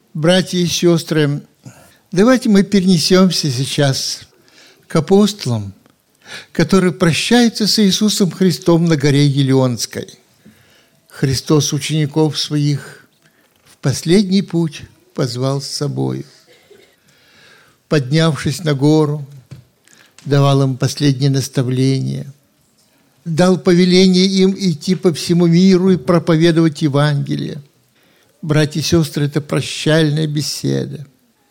Братья и сестры, давайте мы перенесемся сейчас к апостолам, которые прощаются с Иисусом Христом на горе Елеонской. Христос учеников своих в последний путь позвал с собой. Поднявшись на гору, давал им последнее наставление, дал повеление им идти по всему миру и проповедовать Евангелие. Братья и сестры, это прощальная беседа.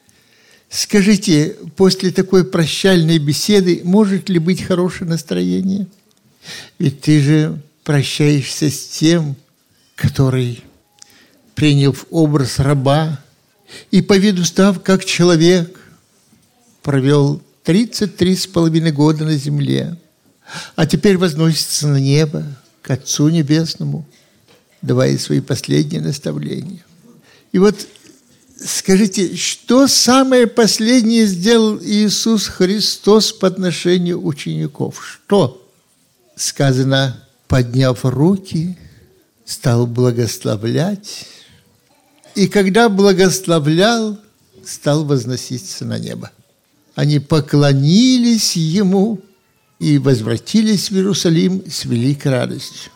Скажите, после такой прощальной беседы может ли быть хорошее настроение? Ведь ты же прощаешься с тем, который, приняв образ раба и по виду став как человек, провел 33,5 года на земле, а теперь возносится на небо к Отцу Небесному, давая свои последние наставления. И вот скажите, что самое последнее сделал Иисус Христос по отношению учеников? Что? Сказано, подняв руки, стал благословлять, и когда благословлял, стал возноситься на небо. Они поклонились Ему и возвратились в Иерусалим с великой радостью.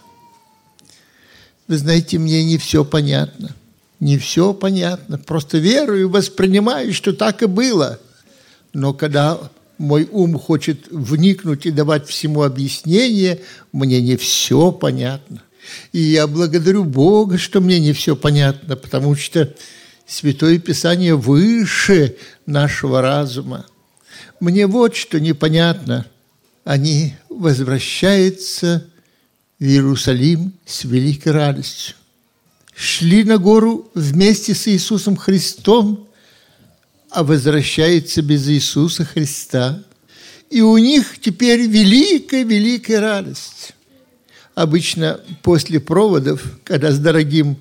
Вы знаете, мне не все понятно. Не все понятно. Просто верую, воспринимаю, что так и было. Но когда мой ум хочет вникнуть и давать всему объяснение, мне не все понятно. И я благодарю Бога, что мне не все понятно, потому что Святое Писание выше нашего разума. Мне вот что непонятно. Они возвращаются в Иерусалим с великой радостью. Шли на гору вместе с Иисусом Христом, а возвращаются без Иисуса Христа. И у них теперь великая радость. Обычно после проводов, когда с дорогим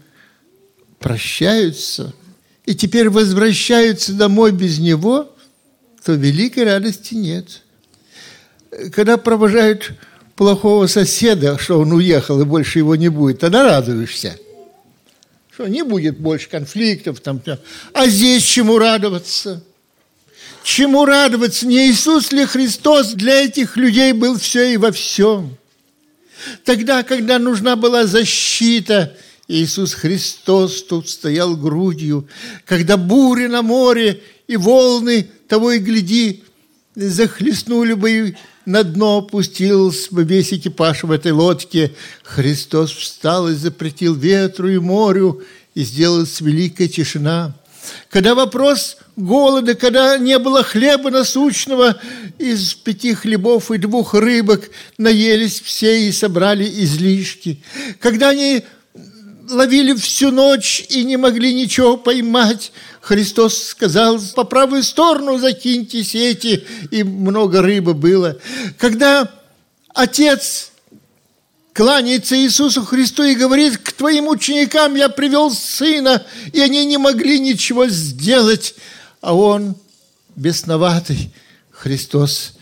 прощаются, и теперь возвращаются домой без него, то великой радости нет. Когда провожают плохого соседа, что он уехал и больше его не будет, тогда радуешься, что не будет больше конфликтов. А здесь чему радоваться? Чему радоваться? Не Иисус ли Христос для этих людей был все и во всем? Тогда, когда нужна была защита, Иисус Христос тут стоял грудью. Когда буря на море и волны, того и гляди, захлестнули бы и на дно опустился бы весь экипаж в этой лодке, Христос встал и запретил ветру и морю, и сделалась великая тишина. Когда вопрос голода, когда не было хлеба насущного, из 5 хлебов и 2 рыбок наелись все и собрали излишки. Когда они ловили всю ночь и не могли ничего поймать, Христос сказал: по правую сторону закиньте сети, и много рыбы было. Когда Отец кланяется Иисусу Христу и говорит: к твоим ученикам я привел сына, и они не могли ничего сделать, а он бесноватый, Христос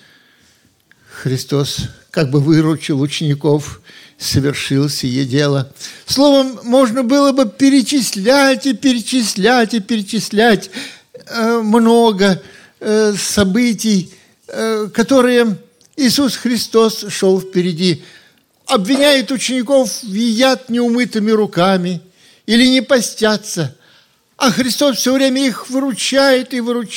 как бы выручил учеников, совершил сие дело. Словом, можно было бы перечислять много событий, которые Иисус Христос шел впереди. Обвиняет учеников в едят неумытыми руками или не постятся, а Христос все время их выручает.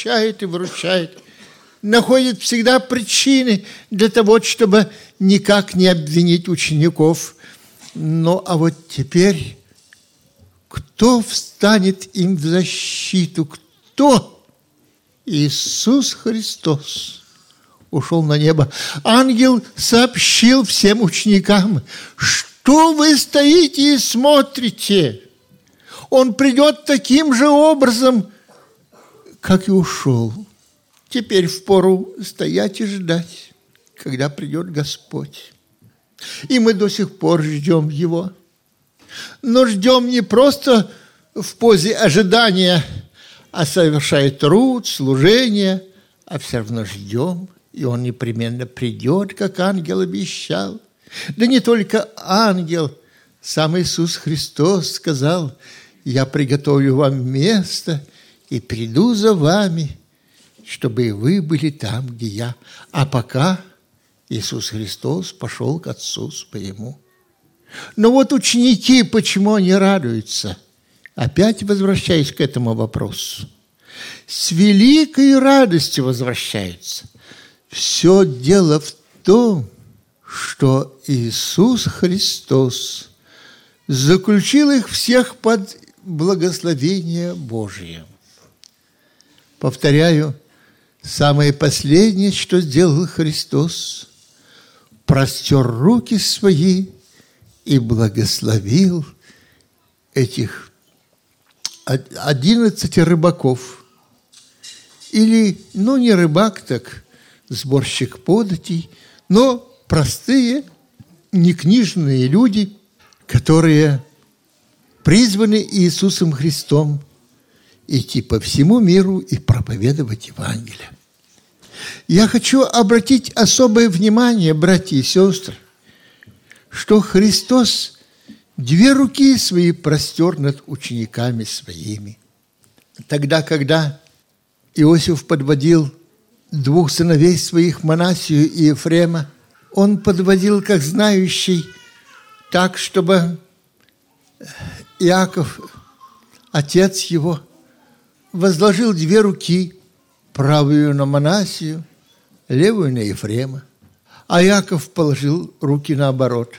Находит всегда причины для того, чтобы никак не обвинить учеников. Ну, а вот теперь кто встанет им в защиту? Кто? Иисус Христос ушел на небо. Ангел сообщил всем ученикам: что вы стоите и смотрите? Он придет таким же образом, как и ушел. Теперь впору стоять и ждать, когда придет Господь. И мы до сих пор ждем Его. Но ждем не просто в позе ожидания, а совершая труд, служение, а все равно ждем. И Он непременно придет, как ангел обещал. Да не только ангел, сам Иисус Христос сказал: я приготовлю вам место, и приду за вами, чтобы и вы были там, где я. А пока Иисус Христос пошел к Отцу Своему. Но вот ученики, почему они радуются? Опять возвращаясь к этому вопросу. С великой радостью возвращаются. Все дело в том, что Иисус Христос заключил их всех под благословение Божие. Повторяю, самое последнее, что сделал Христос, простер руки свои и благословил этих 11 рыбаков. Или, не рыбак, так сборщик податей, но простые, некнижные люди, которые призваны Иисусом Христом идти по всему миру и проповедовать Евангелие. Я хочу обратить особое внимание, братья и сестры, что Христос 2 руки свои простер над учениками своими. Тогда, когда Иосиф подводил 2 сыновей своих, Манасию и Ефрема, он подводил, как знающий, так, чтобы Иаков, отец его, возложил 2 руки, правую на Манасию, левую на Ефрема. А Иаков положил руки наоборот.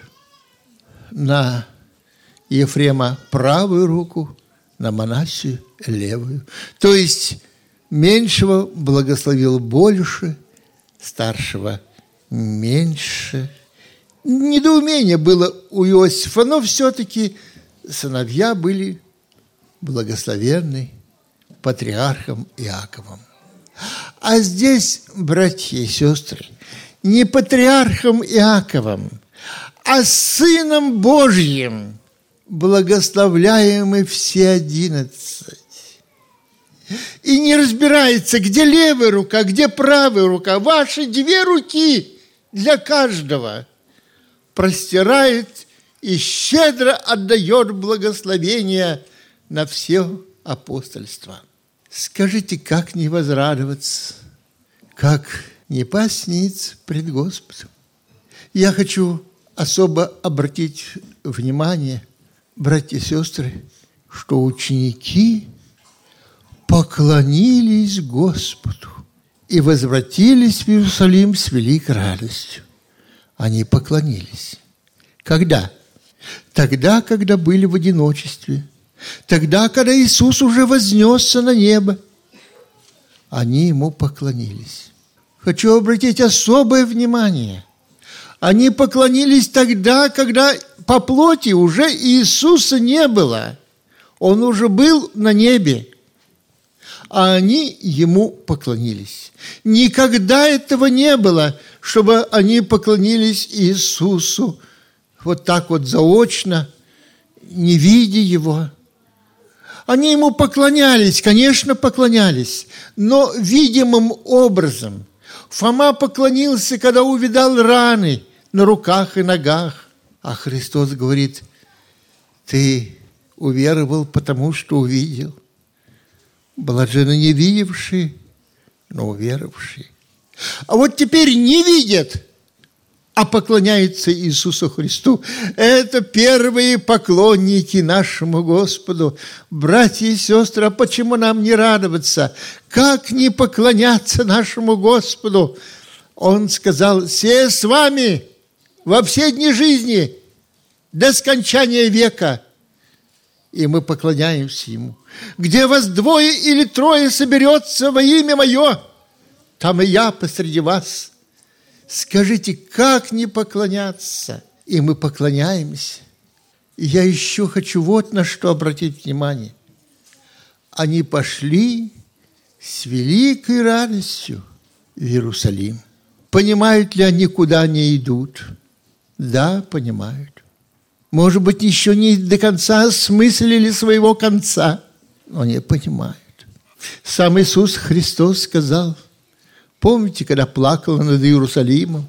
На Ефрема правую руку, на Манасию левую. То есть меньшего благословил больше, старшего меньше. Недоумение было у Иосифа, но все-таки сыновья были благословенны патриархом Иаковом. А здесь, братья и сестры, не патриархом Иаковом, а Сыном Божьим благословляемы все 11. И не разбирается, где левая рука, где правая рука. Ваши 2 руки для каждого простирает и щедро отдает благословение на все апостольство. Скажите, как не возрадоваться, как не пасть пред Господом? Я хочу особо обратить внимание, братья и сестры, что ученики поклонились Господу и возвратились в Иерусалим с великой радостью. Они поклонились. Когда? Тогда, когда были в одиночестве. Тогда, когда Иисус уже вознесся на небо. Они Ему поклонились. Хочу обратить особое внимание. Они поклонились тогда, когда по плоти уже Иисуса не было. Он уже был на небе. А они Ему поклонились. Никогда этого не было, чтобы они поклонились Иисусу вот так вот заочно, не видя Его. Они Ему поклонялись, конечно, поклонялись, но видимым образом. Фома поклонился, когда увидал раны на руках и ногах. А Христос говорит: ты уверовал, потому что увидел. Блаженны не видевшие, но уверовавшие. А вот теперь не видят, а поклоняются Иисусу Христу. Это первые поклонники нашему Господу. Братья и сестры, а почему нам не радоваться? Как не поклоняться нашему Господу? Он сказал: «Се с вами во все дни жизни, до скончания века». И мы поклоняемся Ему. Где вас 2 или 3 соберется во имя Мое, там и я посреди вас. Скажите, как не поклоняться? И мы поклоняемся. И я еще хочу вот на что обратить внимание. Они пошли с великой радостью в Иерусалим. Понимают ли они, куда они идут? Да, понимают. Может быть, еще не до конца осмыслили своего конца, но они понимают. Сам Иисус Христос сказал, помните, когда плакал над Иерусалимом?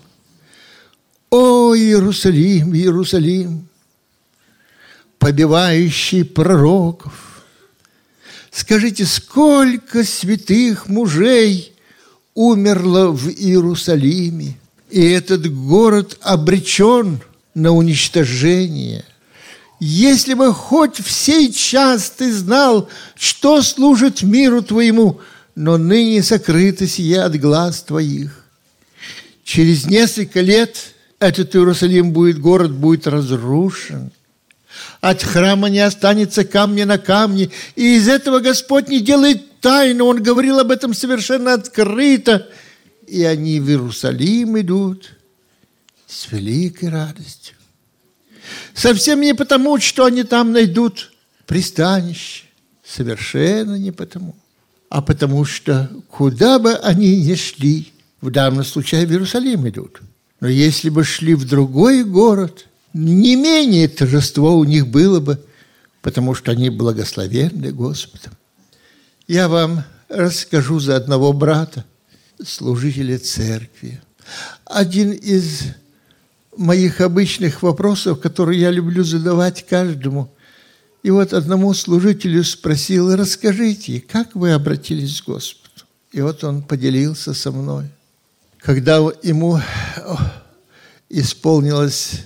«О, Иерусалим, Иерусалим, побивающий пророков, Скажите, сколько святых мужей умерло в Иерусалиме, и этот город обречен на уничтожение. Если бы хоть в сей час ты знал, что служит миру твоему, но ныне сокрыто сие от глаз твоих. Через несколько лет этот Иерусалим город будет разрушен. От храма не останется камня на камне. И из этого Господь не делает тайну. Он говорил об этом совершенно открыто. И они в Иерусалим идут с великой радостью. Совсем не потому, что они там найдут пристанище. Совершенно не потому. А потому что куда бы они ни шли, в данном случае в Иерусалим идут. Но если бы шли в другой город, не менее торжество у них было бы, потому что они благословенны Господом. Я вам расскажу за одного брата, служителя церкви. Один из моих обычных вопросов, которые я люблю задавать каждому. И вот одному служителю спросил: расскажите, как вы обратились к Господу? И вот он поделился со мной. Когда ему исполнилось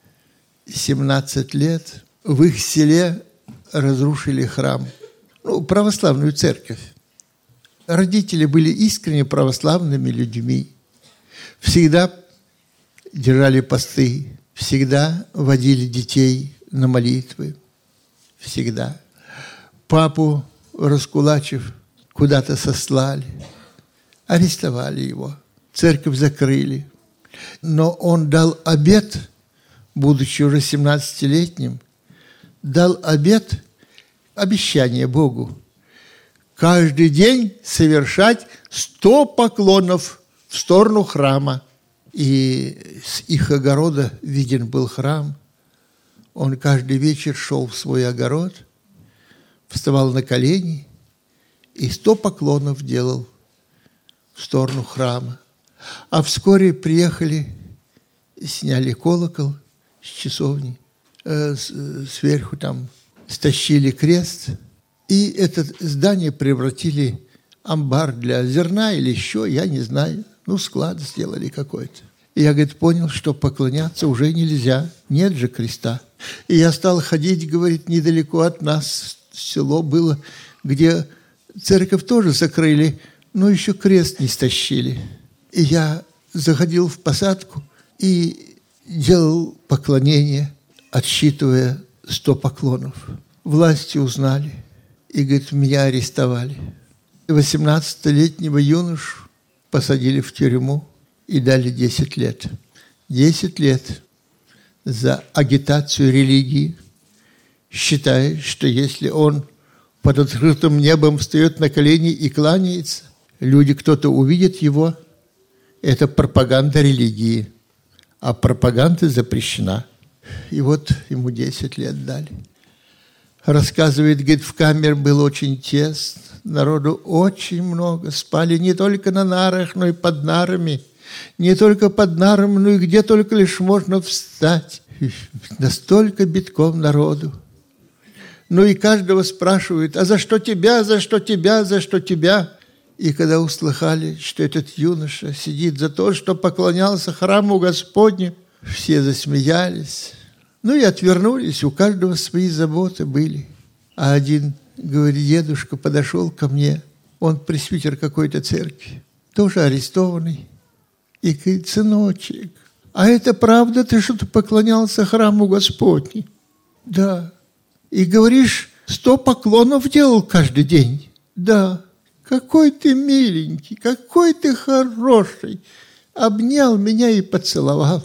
17 лет, в их селе разрушили храм, православную церковь. Родители были искренне православными людьми, всегда держали посты, всегда водили детей на молитвы, всегда. Папу, раскулачив, куда-то сослали, арестовали его, церковь закрыли. Но он дал обет, будучи уже 17-летним, дал обет, обещание Богу, каждый день совершать 100 поклонов в сторону храма. И с их огорода виден был храм. Он каждый вечер шел в свой огород, вставал на колени и 100 поклонов делал в сторону храма. А вскоре приехали, сняли колокол с часовни, сверху там стащили крест, и это здание превратили в амбар для зерна или еще, я не знаю, склад сделали какой-то. И я, говорит, понял, что поклоняться уже нельзя, нет же креста. И я стал ходить, говорит, недалеко от нас село было, где церковь тоже закрыли, но еще крест не стащили. И я заходил в посадку и делал поклонение, отсчитывая 100 поклонов. Власти узнали и, говорит, меня арестовали. 18-летнего юношу посадили в тюрьму и дали 10 лет. 10 лет за агитацию религии, считая, что если он под открытым небом встает на колени и кланяется, люди, кто-то увидит его, это пропаганда религии, а пропаганда запрещена. И вот ему 10 лет дали. Рассказывает, говорит, в камере было очень тесно, народу очень много, спали не только на нарах, но и под нарами, не только под нарами, но и где только лишь можно встать. Настолько битком народу. И каждого спрашивают: а за что тебя, за что тебя, за что тебя? И когда услыхали, что этот юноша сидит за то, что поклонялся храму Господню, все засмеялись. И отвернулись, у каждого свои заботы были. А один, говорит, дедушка подошел ко мне, он пресвитер какой-то церкви, тоже арестованный. И говорит: сыночек, а это правда ты, что ты поклонялся храму Господню? Да. И говоришь, 100 поклонов делал каждый день? Да. Какой ты миленький, какой ты хороший. Обнял меня и поцеловал.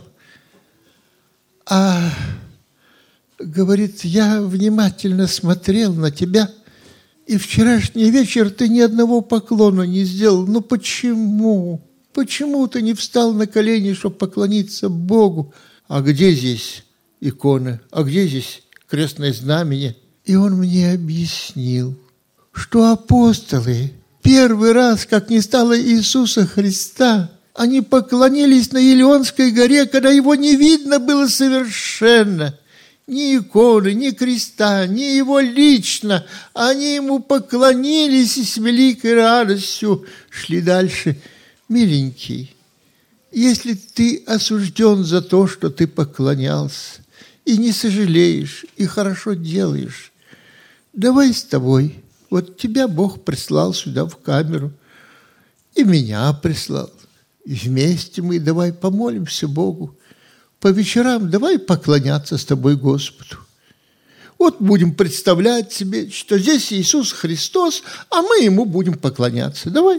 А говорит, я внимательно смотрел на тебя, и вчерашний вечер ты ни одного поклона не сделал. Почему? Почему ты не встал на колени, чтобы поклониться Богу? А где здесь икона? А где здесь крестное знамение? И он мне объяснил, что апостолы первый раз, как не стало Иисуса Христа, они поклонились на Елеонской горе, когда его не видно было совершенно. ни иконы, ни креста, ни его лично. Они ему поклонились и с великой радостью шли дальше. Миленький, если ты осужден за то, что ты поклонялся, и не сожалеешь, и хорошо делаешь, давай с тобой. Вот тебя Бог прислал сюда в камеру, и меня прислал. И вместе мы давай помолимся Богу. По вечерам давай поклоняться с тобой Господу. Вот будем представлять себе, что здесь Иисус Христос, а мы Ему будем поклоняться. Давай.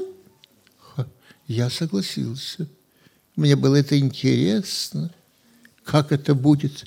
Я согласился. Мне было это интересно, как это будет.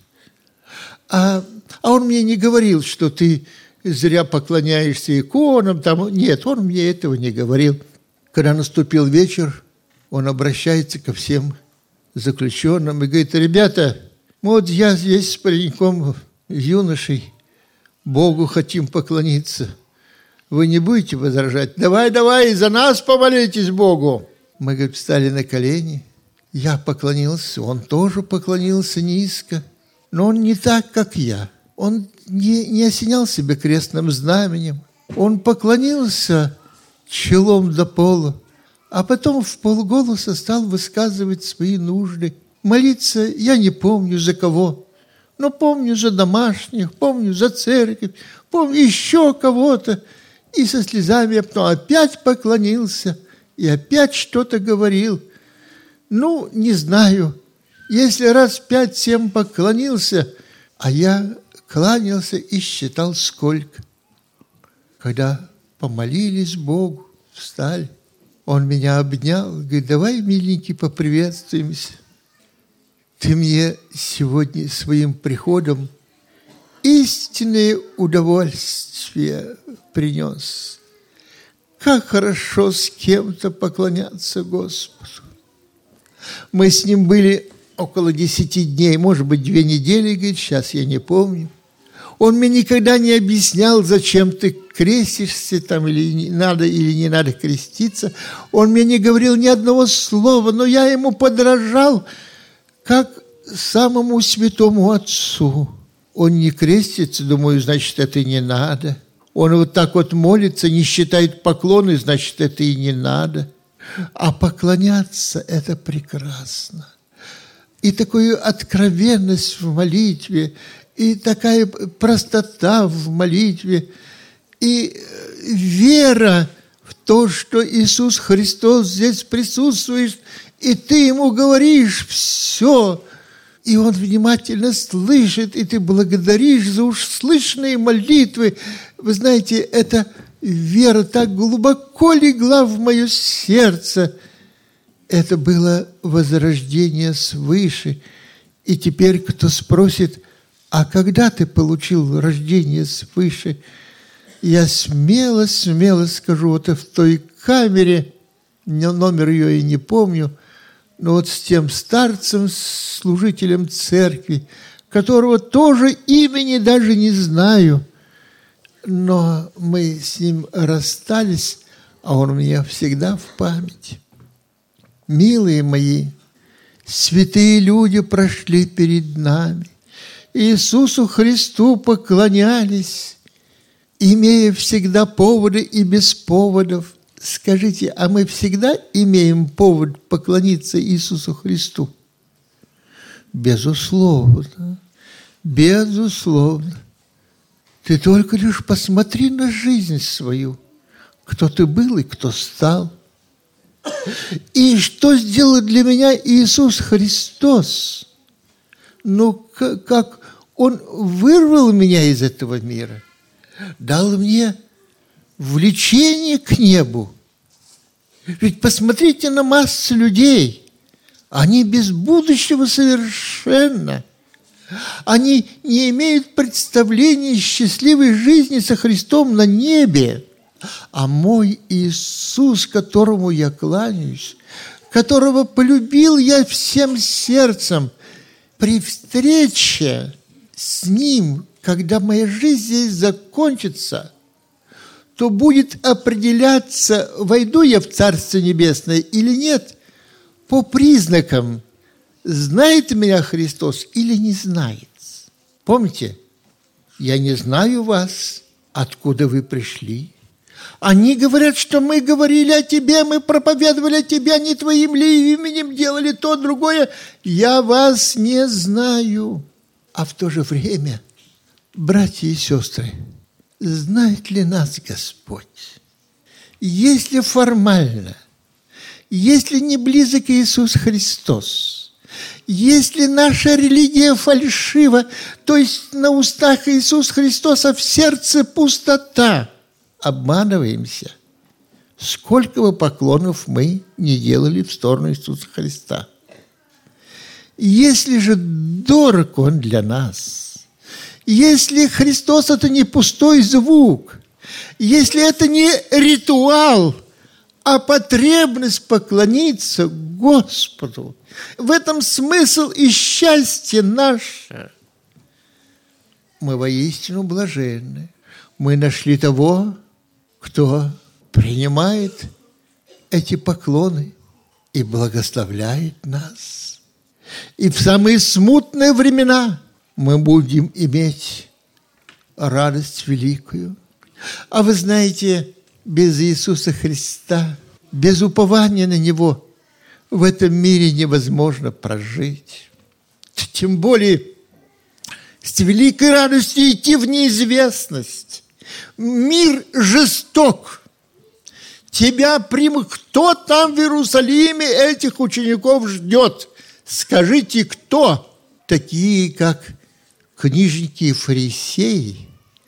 А он мне не говорил, что ты зря поклоняешься иконам. Там. Нет, он мне этого не говорил. Когда наступил вечер, он обращается ко всем заключенным и говорит: ребята, вот я здесь с пареньком, юношей, Богу хотим поклониться. Вы не будете возражать? Давай, за нас помолитесь Богу. Мы, говорит, встали на колени. Я поклонился, он тоже поклонился низко. Но он не так, как я. Он не осенял себя крестным знаменем. Он поклонился челом до пола, а потом вполголоса стал высказывать свои нужды. Молиться я не помню за кого, но помню за домашних, помню за церковь, помню еще кого-то. И со слезами потом опять поклонился и опять что-то говорил. Ну, не знаю, если раз 5-7 поклонился, а я кланялся и считал сколько. Когда помолились Богу, встали, он меня обнял, говорит: давай, миленький, поприветствуемся. Ты мне сегодня своим приходом истинное удовольствие принес. Как хорошо с кем-то поклоняться Господу. Мы с ним были около 10 дней, может быть, 2 недели, говорит, сейчас я не помню. Он мне никогда не объяснял, зачем ты крестишься, там, или не надо креститься. Он мне не говорил ни одного слова, но я ему подражал, как самому святому отцу. Он не крестится, думаю, значит, это не надо. Он вот так вот молится, не считает поклоны, значит, это и не надо. А поклоняться – это прекрасно. И такую откровенность в молитве, и такая простота в молитве, и вера в то, что Иисус Христос здесь присутствует, и ты Ему говоришь все, и Он внимательно слышит, и ты благодаришь за уж слышанные молитвы. Вы знаете, эта вера так глубоко легла в мое сердце. Это было возрождение свыше. И теперь, кто спросит: а когда ты получил рождение свыше? Я смело скажу, вот в той камере, номер ее и не помню, но вот с тем старцем, служителем церкви, которого тоже имени даже не знаю, но мы с ним расстались, а он у меня всегда в памяти. Милые мои, святые люди прошли перед нами, Иисусу Христу поклонялись, имея всегда поводы и без поводов. Скажите, а мы всегда имеем повод поклониться Иисусу Христу? Безусловно, безусловно. Ты только лишь посмотри на жизнь свою, кто ты был и кто стал. И что сделал для меня Иисус Христос? Ну, как Он вырвал меня из этого мира, дал мне влечение к небу. Ведь посмотрите на массу людей. Они без будущего совершенно. Они не имеют представления счастливой жизни со Христом на небе. А мой Иисус, которому я кланяюсь, которого полюбил я всем сердцем, при встрече с Ним, когда моя жизнь здесь закончится, то будет определяться, войду я в Царство Небесное или нет, по признакам, знает меня Христос или не знает. Помните? Я не знаю вас, откуда вы пришли. Они говорят, что мы говорили о тебе, мы проповедовали о тебе, не твоим ли именем делали то, другое. Я вас не знаю. А в то же время, братья и сестры, знает ли нас Господь? Если формально, если не близок Иисус Христос, если наша религия фальшива, то есть на устах Иисус Христос, а в сердце пустота, обманываемся. Сколько бы поклонов мы не делали в сторону Иисуса Христа. Если же дорог Он для нас, если Христос – это не пустой звук, если это не ритуал, а потребность поклониться Господу, в этом смысл и счастье наше, мы воистину блаженны. Мы нашли того, кто принимает эти поклоны и благословляет нас. И в самые смутные времена мы будем иметь радость великую. А вы знаете, без Иисуса Христа, без упования на Него в этом мире невозможно прожить. Тем более с великой радостью идти в неизвестность. Мир жесток. Тебя примут. Кто там в Иерусалиме этих учеников ждет? Скажите, кто? Такие, как книжники и фарисеи,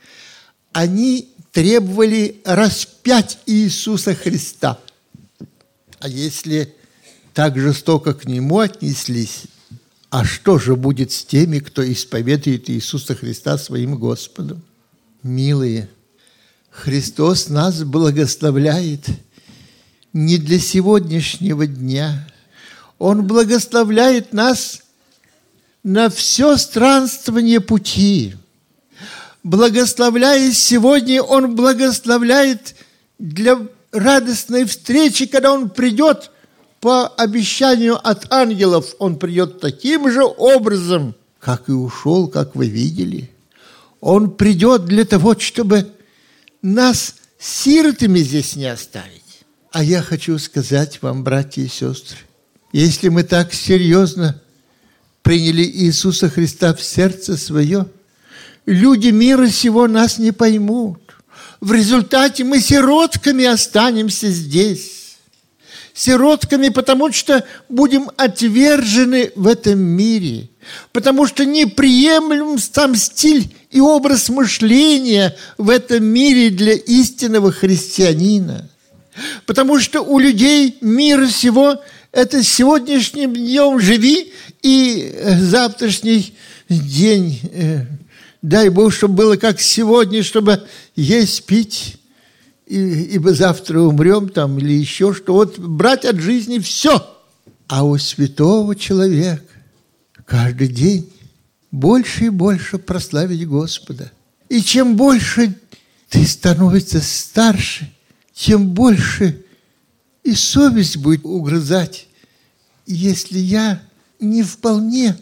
они требовали распять Иисуса Христа. А если так жестоко к Нему отнеслись, а что же будет с теми, кто исповедует Иисуса Христа своим Господом? Милые, Христос нас благословляет не для сегодняшнего дня. Он благословляет нас на все странствование пути. Благословляя сегодня, Он благословляет для радостной встречи, когда Он придет по обещанию от ангелов. Он придет таким же образом, как и ушел, как вы видели. Он придет для того, чтобы нас сиротами здесь не оставить. А я хочу сказать вам, братья и сестры, если мы так серьезно приняли Иисуса Христа в сердце свое, люди мира сего нас не поймут. В результате мы сиротками останемся здесь. Сиротками, потому что будем отвержены в этом мире, потому что не приемлем сам стиль и образ мышления в этом мире для истинного христианина. Потому что у людей мира сего это сегодняшним днем живи, и завтрашний день, дай Бог, чтобы было как сегодня, чтобы есть, пить, ибо завтра умрем там или еще что. Вот брать от жизни все. А у святого человека каждый день больше и больше прославить Господа. И чем больше ты становишься старше, тем больше и совесть будет угрызать, если я не вполне,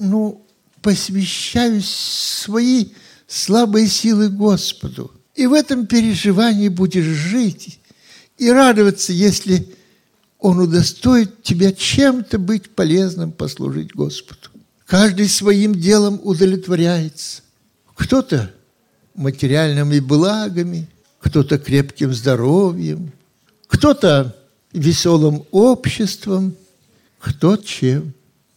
посвящаю свои слабые силы Господу. И в этом переживании будешь жить и радоваться, если Он удостоит тебя чем-то быть полезным, послужить Господу. Каждый своим делом удовлетворяется. Кто-то материальными благами, кто-то крепким здоровьем, кто-то веселым обществом, кто чем.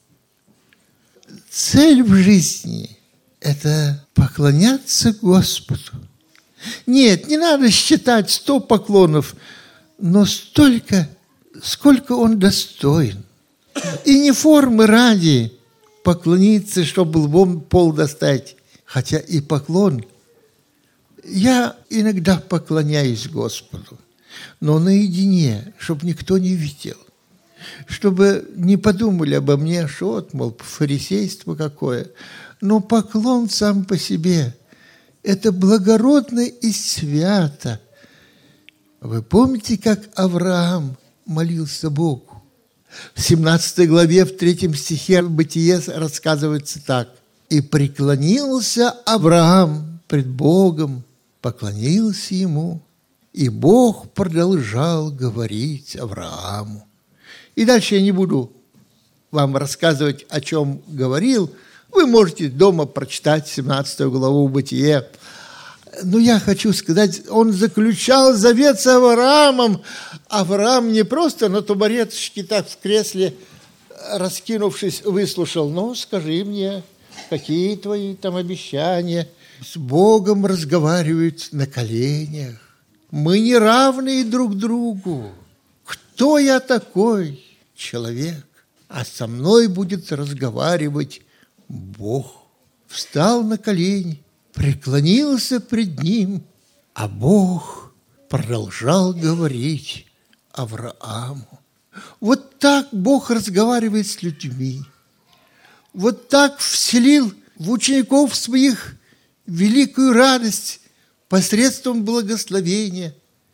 Цель в жизни – это поклоняться Господу. Нет, не надо считать 100 поклонов, но столько, сколько Он достоин. И не формы ради поклониться, чтобы лбом пол достать, хотя и поклон. Я иногда поклоняюсь Господу, но наедине, чтобы никто не видел, чтобы не подумали обо мне, что вот, мол, фарисейство какое. Но поклон сам по себе – это благородно и свято. Вы помните, как Авраам молился Богу? В 17 главе, в 3 стихе Бытие рассказывается так. И преклонился Авраам пред Богом, поклонился ему, и Бог продолжал говорить Аврааму. И дальше я не буду вам рассказывать, о чем говорил. Вы можете дома прочитать 17 главу Бытие. Но я хочу сказать, он заключал завет с Авраамом. Авраам не просто на табуреточке так в кресле, раскинувшись, выслушал. Ну, скажи мне, какие твои там обещания? С Богом разговаривают на коленях. Мы не равны друг другу. Кто я такой? Человек. А со мной будет разговаривать Бог. Встал на колени, преклонился пред ним, а Бог продолжал говорить Аврааму. Вот так Бог разговаривает с людьми. Вот так вселил в учеников своих великую радость посредством благословения.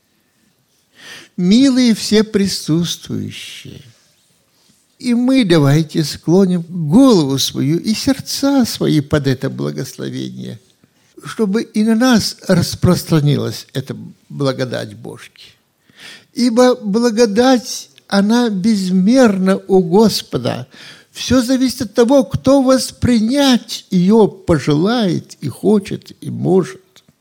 Милые все присутствующие, и мы давайте склоним голову свою и сердца свои под это благословение, чтобы и на нас распространилась эта благодать Божья. Ибо благодать, она безмерна у Господа. Все зависит от того, кто воспринять ее пожелает и хочет, и может.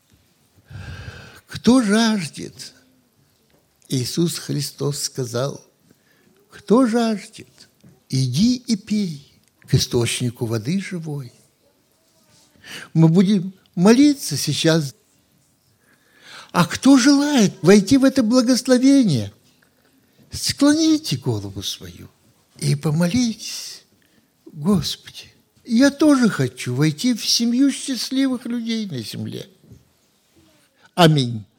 Кто жаждет? Иисус Христос сказал, кто жаждет, иди и пей к источнику воды живой. Мы будем молиться сейчас. А кто желает войти в это благословение, склоните голову свою и помолитесь. Господи, я тоже хочу войти в семью счастливых людей на земле. Аминь.